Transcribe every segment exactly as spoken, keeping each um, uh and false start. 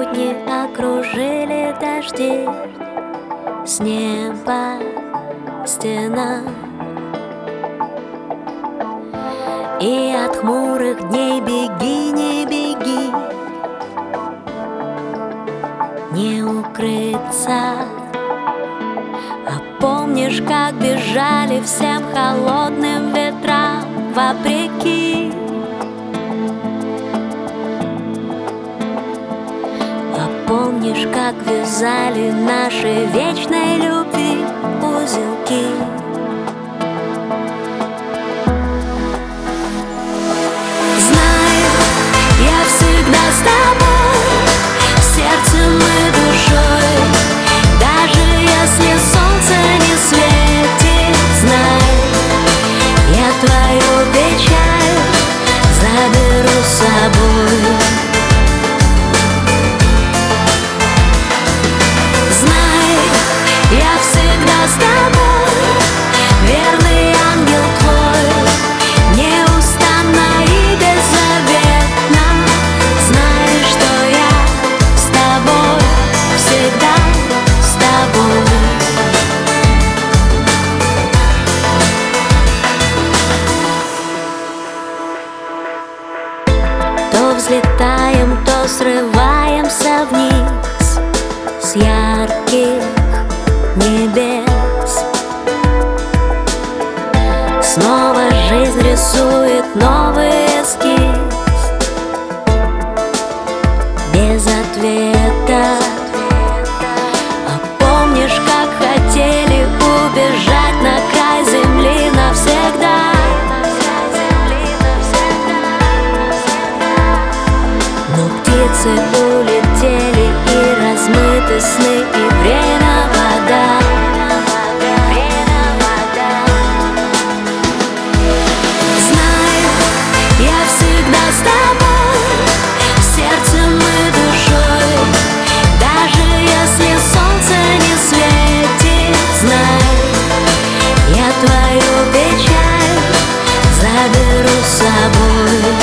будни окружили дожди, с неба стена, и от хмурых дней беги, не беги, не укрыться. А помнишь, как бежали всем холодным ветрам вопреки? А помнишь, как вязали нашей вечной любви узелки? Знай, я всегда с тобой, сердцем и душой. Даже если солнце не светит, знай, я твою печаль заберу с собой. Знай, я всегда с тобой, верный ангел твой, неустанно и беззаветно. Знай, что я с тобой, всегда с тобой. То взлетаем, то срываемся вниз с ярких небес. Снова жизнь рисует новый эскиз без ответа. А помнишь, как хотели убежать на край земли навсегда? Но птицы улетели, и размыты сны, и время вода. Знай, я всегда с тобой, сердцем и душой. Даже если солнце не светит, знай, я твою печаль заберу с собой.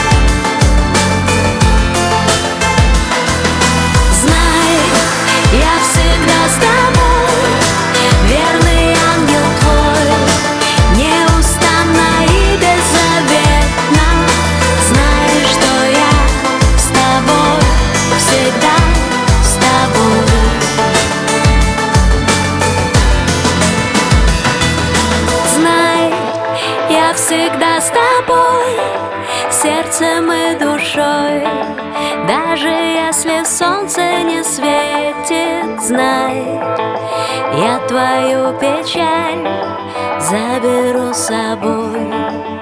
Я всегда с тобой, верный ангел твой, неустанно и беззаветно. Знай, что я с тобой, всегда с тобой. Знай, я всегда с тобой, сердцем и душой. Даже если солнце не светит, знай, я твою печаль заберу с собой.